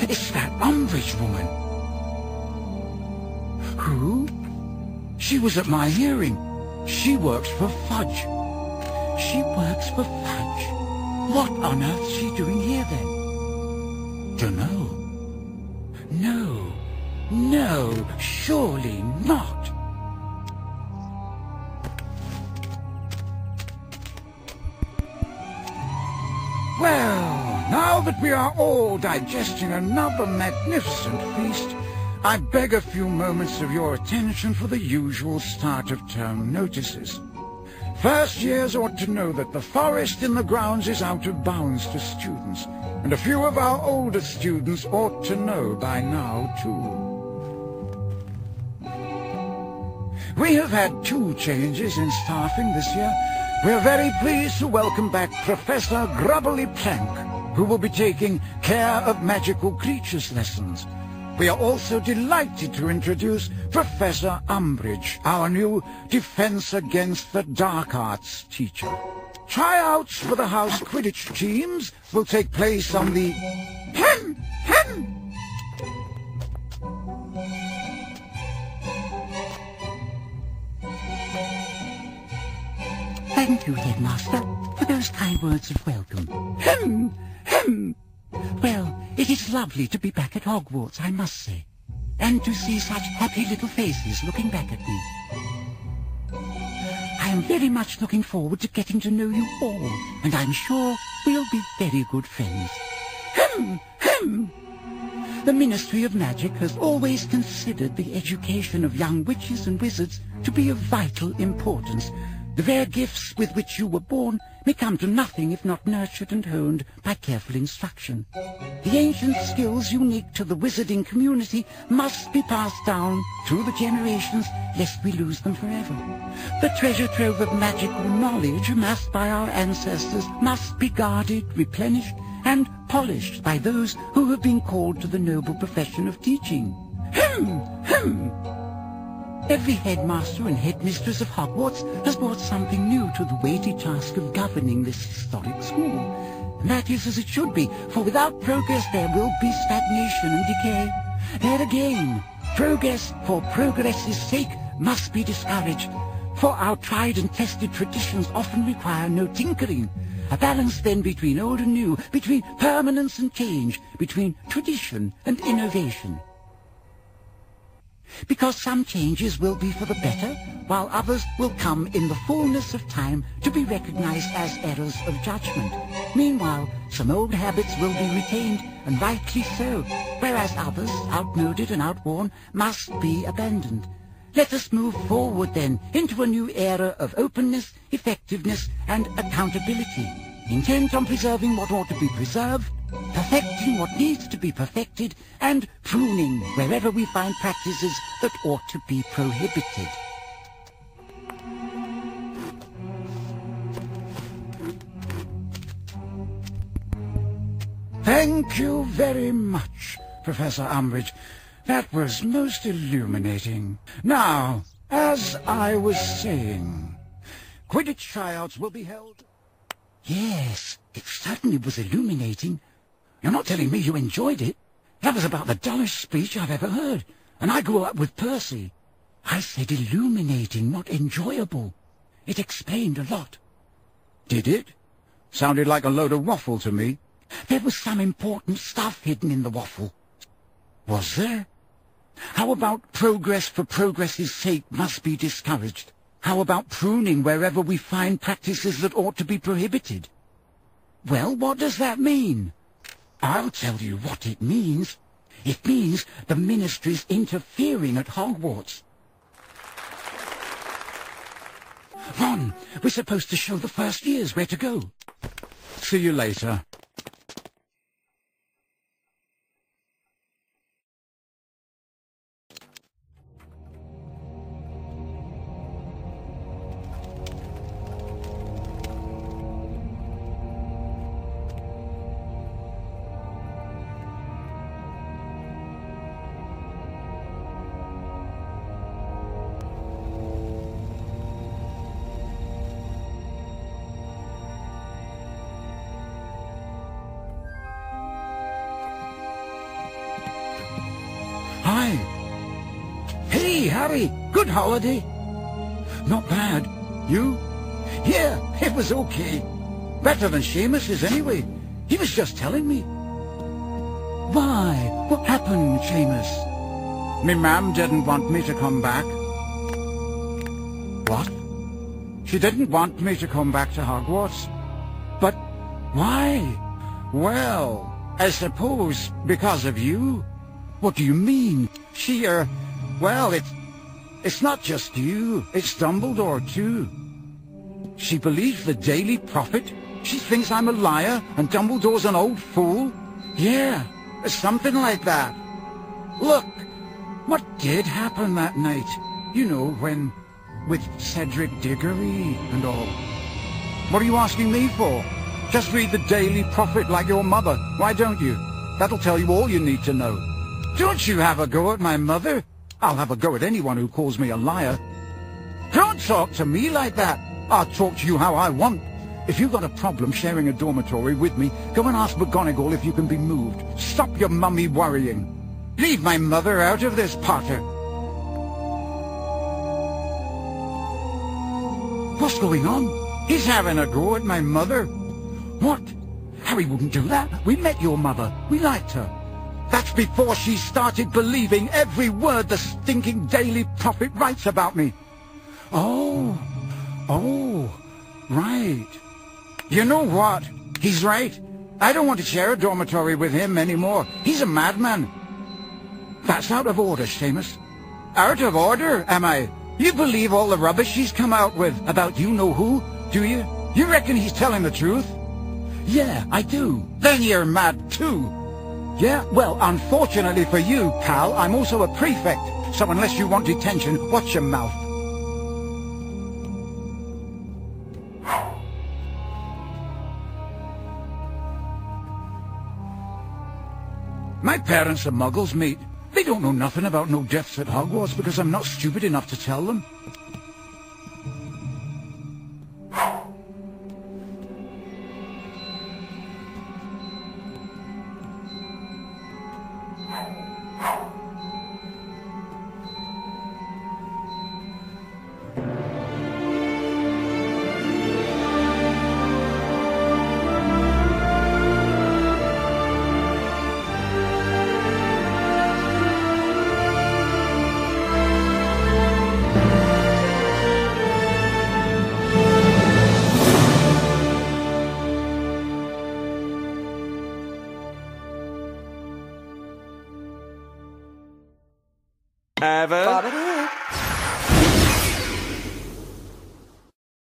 It's that Umbridge woman. Who? She was at my hearing. She works for Fudge. She works for Fudge? What on earth's she doing here, then? Dunno. No, surely not. Well, now that we are all digesting another magnificent feast, I beg a few moments of your attention for the usual start-of-term notices. First years ought to know that the forest in the grounds is out of bounds to students, and a few of our older students ought to know by now, too. We have had 2 changes in staffing this year. We are very pleased to welcome back Professor Grubbly Plank, who will be taking Care of Magical Creatures lessons. We are also delighted to introduce Professor Umbridge, our new Defense Against the Dark Arts teacher. Tryouts for the house Quidditch teams will take place on the... Thank you, Headmaster, for those kind words of welcome. Well, it is lovely to be back at Hogwarts, I must say, and to see such happy little faces looking back at me. I am very much looking forward to getting to know you all, and I'm sure we'll be very good friends. The Ministry of Magic has always considered the education of young witches and wizards to be of vital importance. The rare gifts with which you were born may come to nothing if not nurtured and honed by careful instruction. The ancient skills unique to the wizarding community must be passed down through the generations, lest we lose them forever. The treasure trove of magical knowledge amassed by our ancestors must be guarded, replenished, and polished by those who have been called to the noble profession of teaching. Every headmaster and headmistress of Hogwarts has brought something new to the weighty task of governing this historic school. And that is as it should be, for without progress there will be stagnation and decay. There again, progress for progress's sake must be discouraged, for our tried and tested traditions often require no tinkering. A balance then between old and new, between permanence and change, between tradition and innovation. Because some changes will be for the better, while others will come in the fullness of time to be recognized as errors of judgment. Meanwhile, some old habits will be retained, and rightly so, whereas others, outmoded and outworn, must be abandoned. Let us move forward then into a new era of openness, effectiveness, and accountability, intent on preserving what ought to be preserved, perfecting what needs to be perfected, and pruning wherever we find practices that ought to be prohibited. Thank you very much, Professor Umbridge. That was most illuminating. Now, as I was saying, Quidditch tryouts will be held... Yes, it certainly was illuminating. You're not telling me you enjoyed it? That was about the dullest speech I've ever heard, and I grew up with Percy. I said illuminating, not enjoyable. It explained a lot. Did it? Sounded like a load of waffle to me. There was some important stuff hidden in the waffle. Was there? How about progress for progress's sake must be discouraged? How about pruning wherever we find practices that ought to be prohibited? Well, what does that mean? I'll tell you what it means. It means the Ministry's interfering at Hogwarts. Ron, we're supposed to show the first years where to go. See you later. Harry? Good holiday? Not bad. You? Yeah, it was okay. Better than Seamus's anyway. He was just telling me. Why? What happened, Seamus? Me mam didn't want me to come back. What? She didn't want me to come back to Hogwarts. But why? Well, I suppose because of you. What do you mean? Well, it's not just you. It's Dumbledore, too. She believes the Daily Prophet. She thinks I'm a liar and Dumbledore's an old fool. Yeah, something like that. Look, what did happen that night? You know, with Cedric Diggory and all. What are you asking me for? Just read the Daily Prophet like your mother. Why don't you? That'll tell you all you need to know. Don't you have a go at my mother? I'll have a go at anyone who calls me a liar. Don't talk to me like that. I'll talk to you how I want. If you've got a problem sharing a dormitory with me, go and ask McGonagall if you can be moved. Stop your mummy worrying. Leave my mother out of this, Potter. What's going on? He's having a go at my mother. What? Harry wouldn't do that. We met your mother. We liked her. That's before she started believing every word the stinking Daily Prophet writes about me. Oh, right. You know what? He's right. I don't want to share a dormitory with him anymore. He's a madman. That's out of order, Seamus. Out of order, am I? You believe all the rubbish she's come out with about you-know-who, do you? You reckon he's telling the truth? Yeah, I do. Then you're mad too. Yeah, well, unfortunately for you, pal, I'm also a prefect. So unless you want detention, watch your mouth. My parents are muggles, mate. They don't know nothing about no deaths at Hogwarts because I'm not stupid enough to tell them. Ever?